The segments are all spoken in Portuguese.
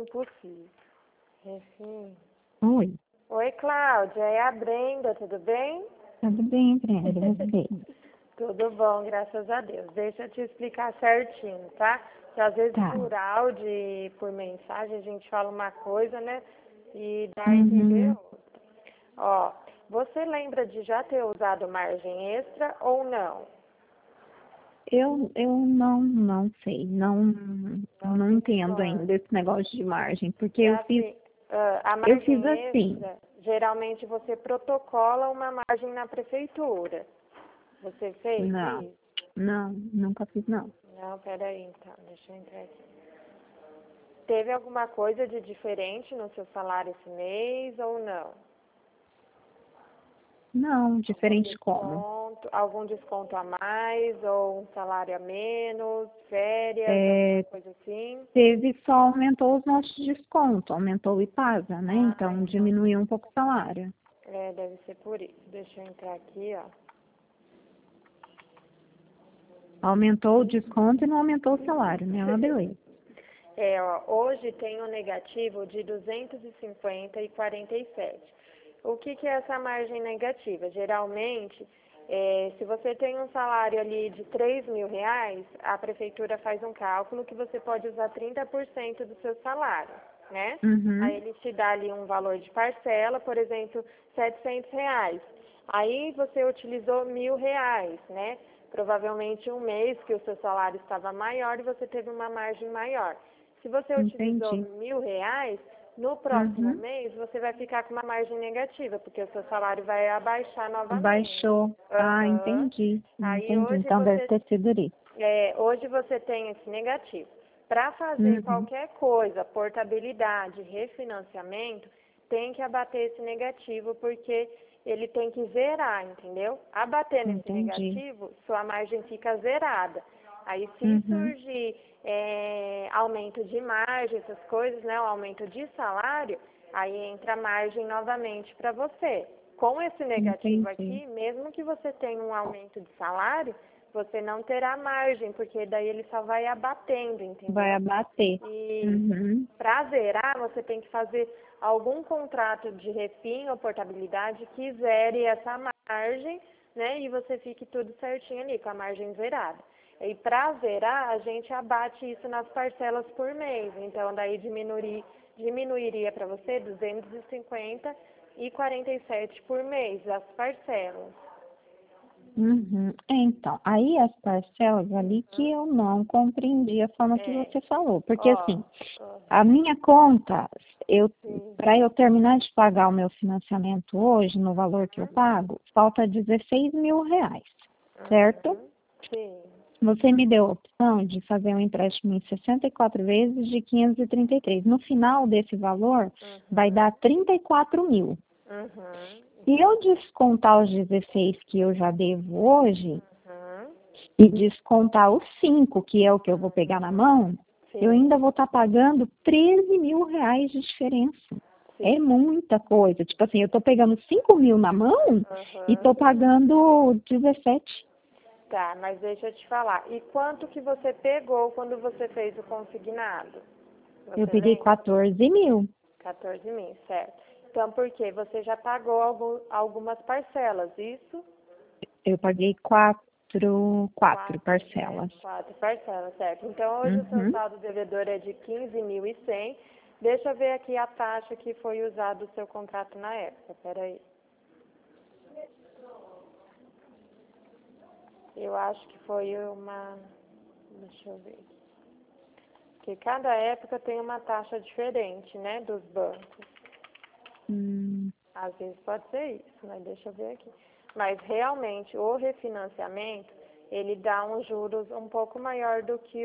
possível. Enfim. Oi, Oi, Cláudia, é a Brenda, tudo bem? tudo bem, Brenda? Você? Tudo bom, graças a Deus. Deixa eu te explicar certinho, tá? Que às vezes Tá. por áudio e por mensagem a gente fala uma coisa, né? E dá a entender Uhum. outra. Ó, você lembra de já ter usado margem extra ou não? Eu não sei, Não não se entendo recorda. ainda esse negócio de margem, porque É assim, a eu fiz margem assim. extra, geralmente você protocola uma margem na prefeitura. Você fez Não, isso? não, nunca fiz não. Não, peraí então, deixa eu entrar aqui. Teve alguma coisa de diferente no seu salário esse mês ou não? Não, diferente como? Algum desconto a mais ou um salário a menos, férias, alguma É, coisa assim? só aumentou os nossos descontos, aumentou o IPASA, né? Ah, Então então diminuiu um pouco o salário. deve ser por isso. Deixa eu entrar aqui, ó. Aumentou o desconto e não aumentou o salário, né? É uma beleza. Ó, hoje tem um negativo de 250,47. O que é essa margem negativa? Geralmente, se você tem um salário ali de R$ 3.000, a prefeitura faz um cálculo que você pode usar 30% do seu salário, né? Aí Uhum, ele te dá ali um valor de parcela, por exemplo, R$ 700. Aí você utilizou R$ 1.000, né? Provavelmente um mês que o seu salário estava maior e você teve uma margem maior. Se você utilizou entendi. R$ 1.000, no próximo Uhum. mês você vai ficar com uma margem negativa, porque o seu salário vai abaixar novamente. Baixou. Ah, Aham. entendi. Aí Entendi. Então deve ter sido isso. hoje você tem esse negativo. Para fazer Uhum. qualquer coisa, portabilidade, refinanciamento, tem que abater esse negativo, porque ele tem que zerar, entendeu? Abater nesse Entendi. negativo, sua margem fica zerada. Aí, se Uhum. surgir aumento de margem, essas coisas, né, o aumento de salário, aí entra a margem novamente para você. Com esse negativo Entendi. aqui, mesmo que você tenha um aumento de salário, você não terá margem, porque daí ele só vai abatendo, Vai entendeu? abater. E Uhum. para zerar, você tem que fazer algum contrato de refim ou portabilidade que zere essa margem, né? E você fique tudo certinho ali, com a margem zerada. E para zerar, a gente abate isso nas parcelas por mês. Então, daí diminuiria para você 250,47 por mês as parcelas. Uhum. Então, aí as parcelas ali que Hum? eu não compreendi a forma que É, você falou. Porque ó, assim, a aham, minha conta, sim, para eu terminar de pagar o meu financiamento hoje, no valor que eu pago, falta R$ 16.000, certo? uhum, sim, Você me deu a opção de fazer um empréstimo em 64 vezes de 533. No final desse valor, vai uhum, dar 34.000. uhum, Se isso eu mesmo, descontar os 16 que eu já devo hoje uhum, e descontar os 5, que é o que eu vou pegar na uhum, mão, eu sim, ainda vou estar pagando R$ 13.000 de diferença. É sim, muita coisa. Tipo assim, eu estou pegando 5.000 na mão e uhum. estou pagando 17. Tá, mas deixa eu te falar. E quanto que você pegou quando você fez o consignado? Eu Você peguei lembra? 14.000. 14.000, certo. Então, por quê? Você já pagou algumas parcelas, isso? Eu paguei quatro Quatro, né? parcelas. Quatro parcelas, certo. Então, hoje o seu Uhum. saldo devedor é de 15.100. Deixa eu ver aqui a taxa que foi usada o seu contrato na época. Peraí. Eu acho que foi uma... Deixa eu ver. Porque cada época tem uma taxa diferente, né, dos bancos. Hum, Às vezes pode ser isso, mas deixa eu ver aqui. Mas realmente o refinanciamento, ele dá uns juros um pouco maior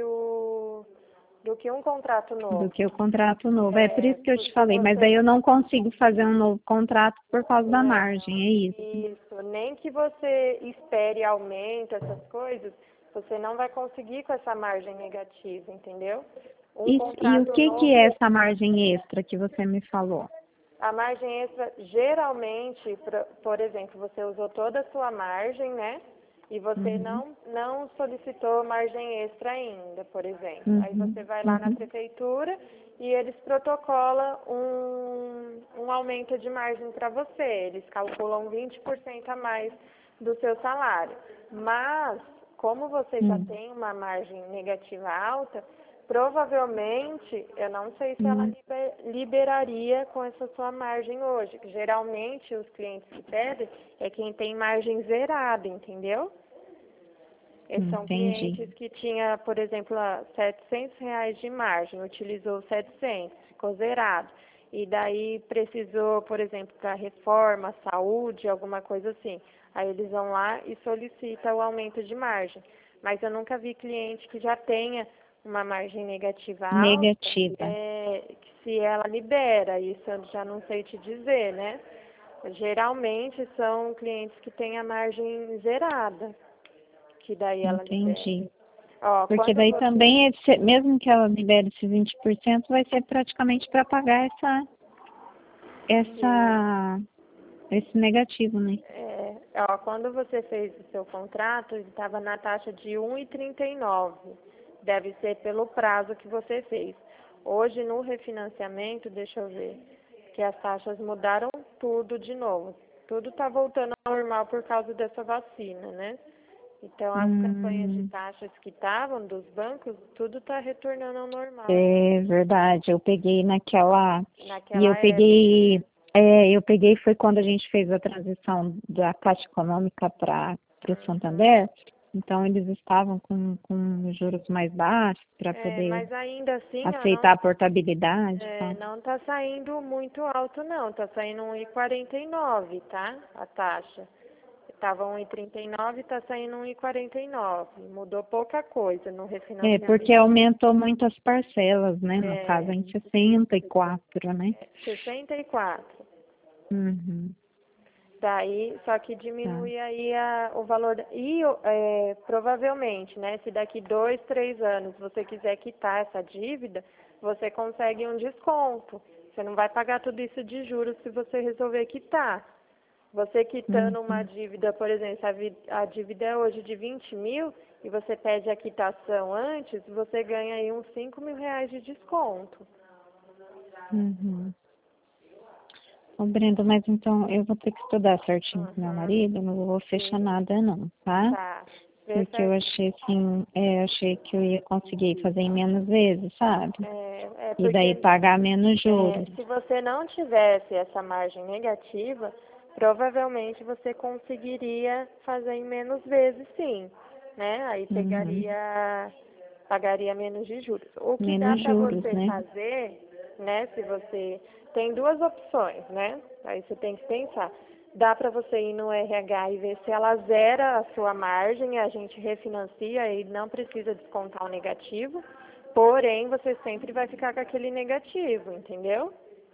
do que um contrato do novo. que o contrato novo. É por É, isso que eu te porque falei, mas aí você eu não consigo fazer um novo contrato por causa da margem, não, é isso. isso, nem que você espere aumento, essas coisas, você não vai conseguir com essa margem negativa, entendeu? Um E o contrato que é novo. essa margem extra que você me falou? A margem extra, geralmente, por exemplo, você usou toda a sua margem, né? E você Uhum, não solicitou margem extra ainda, por exemplo. Aí uhum, você vai lá na uhum, prefeitura e eles protocolam um aumento de margem para você. Eles calculam 20% a mais do seu salário. Mas, como você já tem uma margem negativa alta, provavelmente, eu não sei se ela liberaria com essa sua margem hoje. Geralmente, os clientes que pedem é quem tem margem zerada, entendeu? São clientes que tinha, por exemplo, R$ 700 de margem, utilizou 700, ficou zerado. E daí precisou, por exemplo, para reforma, saúde, alguma coisa assim. Aí eles vão lá e solicitam o aumento de margem. Mas eu nunca vi cliente que já tenha uma margem negativa alta, se ela libera, isso eu já não sei te dizer, né? Geralmente são clientes que têm a margem zerada, que daí ela libera. Ó, porque daí também, mesmo que ela libere esses 20%, vai ser praticamente para pagar esse negativo, né? Ó, quando você fez o seu contrato, ele estava na taxa de 1,39. Deve ser pelo prazo que você fez. Hoje, no refinanciamento, deixa eu ver, que as taxas mudaram tudo de novo. Tudo está voltando ao normal por causa dessa vacina, né? Então, as campanhas de taxas que estavam dos bancos, tudo está retornando ao normal. É verdade, eu peguei naquela e eu peguei foi quando a gente fez a transição da Caixa Econômica para o Santander, então eles estavam com juros mais baixos para poder mas ainda assim, aceitar a portabilidade. Não está saindo muito alto, não, está saindo 1,49, tá? A taxa. Estava 1,39, está saindo 1,49. Mudou pouca coisa no refinanciamento. Porque aumentou muito as parcelas, né? No caso, em 64, né? 64. Uhum. Daí, só que diminui aí o valor. E provavelmente, né? Se daqui 2, 3 anos você quiser quitar essa dívida, você consegue um desconto. Você não vai pagar tudo isso de juros se você resolver quitar. Você quitando uma dívida, por exemplo, a dívida é hoje de 20 mil e você pede a quitação antes, você ganha aí uns 5 mil reais de desconto. Ô, Brenda, mas então eu vou ter que estudar certinho com meu marido, não vou fechar nada não, tá? Tá. Porque eu achei assim, achei que eu ia conseguir fazer em menos vezes, sabe? E daí pagar menos juros. Se você não tivesse essa margem negativa, provavelmente você conseguiria fazer em menos vezes, sim, né? Aí pagaria menos de juros. O que dá para você fazer, né? Se você tem duas opções, né? Aí você tem que pensar. Dá para você ir no RH e ver se ela zera a sua margem, a gente refinancia e não precisa descontar o negativo. Porém, você sempre vai ficar com aquele negativo, entendeu?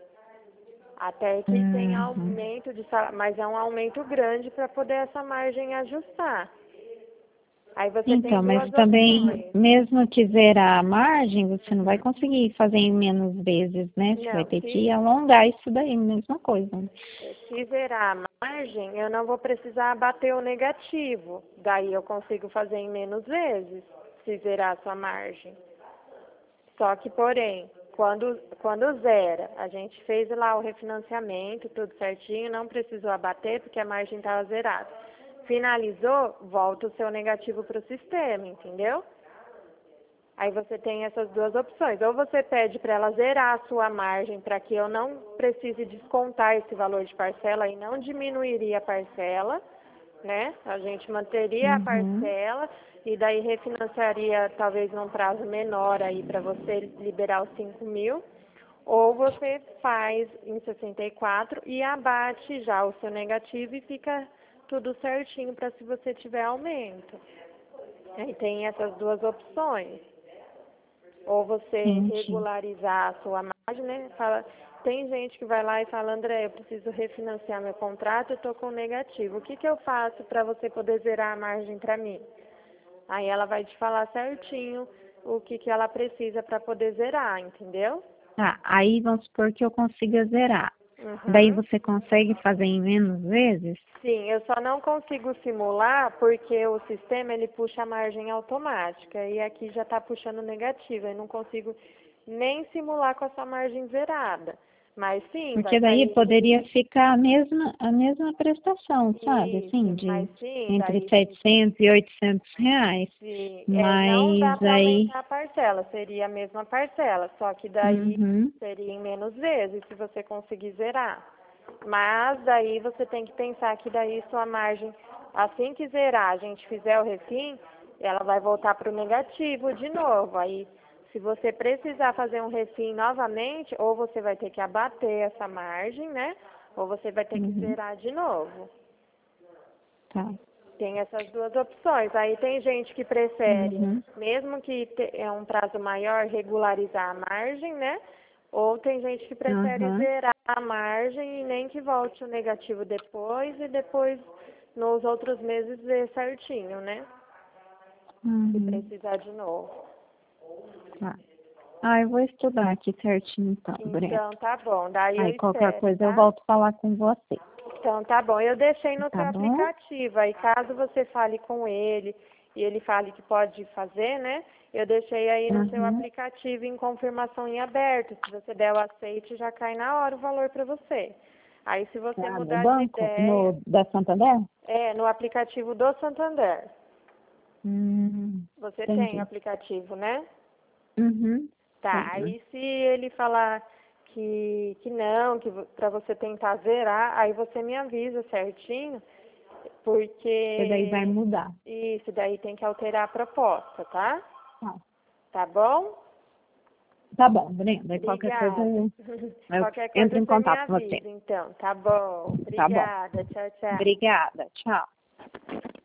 Até que tem aumento de salário, mas é um aumento grande para poder essa margem ajustar. Aí você tem duas mas também, opções. mesmo que zerar a margem, você não vai conseguir fazer em menos vezes, né? Você vai ter que alongar isso daí, mesma coisa. Se zerar a margem, eu não vou precisar abater o negativo. Daí eu consigo fazer em menos vezes, se zerar a sua margem. Só que, porém, quando zera, a gente fez lá o refinanciamento, tudo certinho, não precisou abater porque a margem estava zerada. Finalizou, volta o seu negativo para o sistema, entendeu? Aí você tem essas duas opções. Ou você pede para ela zerar a sua margem para que eu não precise descontar esse valor de parcela e não diminuiria a parcela, né? A gente manteria a parcela e daí refinanciaria talvez num prazo menor aí para você liberar os 5 mil. Ou você faz em 64 e abate já o seu negativo e fica tudo certinho para se você tiver aumento. Aí tem essas duas opções. Ou você regularizar a sua margem, né? Tem gente que vai lá e fala, André, eu preciso refinanciar meu contrato, eu estou com negativo. O que eu faço para você poder zerar a margem para mim? Aí ela vai te falar certinho o que ela precisa para poder zerar, entendeu? Aí vamos supor que eu consiga zerar. Daí você consegue fazer em menos vezes? Sim, eu só não consigo simular porque o sistema ele puxa a margem automática e aqui já está puxando negativa. Eu não consigo nem simular com essa margem zerada. Mas sim, porque daí poderia ficar a mesma prestação, sabe? Isso, Assim, de mas sim, entre daí 700 e 800 reais. sim, não dá Mas para aí... aumentar a parcela, seria a mesma parcela, só que daí Uhum, seria em menos vezes se você conseguir zerar. Mas daí você tem que pensar que daí sua margem, assim que zerar, a gente fizer o refim, ela vai voltar para o negativo de novo. Aí, se você precisar fazer um refim novamente, ou você vai ter que abater essa margem, né? Ou você vai ter que uhum, zerar de novo. tá. Tem essas duas opções. Aí tem gente que prefere, Uhum, mesmo que é um prazo maior, regularizar a margem, né? Ou tem gente que prefere uhum, zerar a margem e nem que volte o negativo depois e depois nos outros meses ver certinho, né? Se uhum, precisar de novo. tá. Eu vou estudar aqui certinho então, Brenda. Então tá bom, daí eu Aí qualquer espero, coisa eu tá? volto a falar com você, Então tá bom. Eu deixei no tá seu bom? aplicativo. Aí caso você fale com ele e ele fale que pode fazer, né? Eu deixei aí no seu Uhum. aplicativo em confirmação em aberto. Se você der o aceite, já cai na hora o valor para você. Aí se você No mudar de banco? ideia, Da Santander? no aplicativo do Santander. Você tem o Entendi. aplicativo, né? Uhum. Tá, Tenho. aí se ele falar que não, que para você tentar zerar, aí você me avisa certinho, Porque daí vai porque mudar. isso daí tem que alterar a proposta, tá? Tá. Tá bom? Tá bom, Brenda. E qualquer coisa Obrigada. eu Qualquer entro coisa em você me contato com você. avisa, então. Tá bom. Tá bom. Obrigada. Tchau, tchau. Obrigada. Tchau.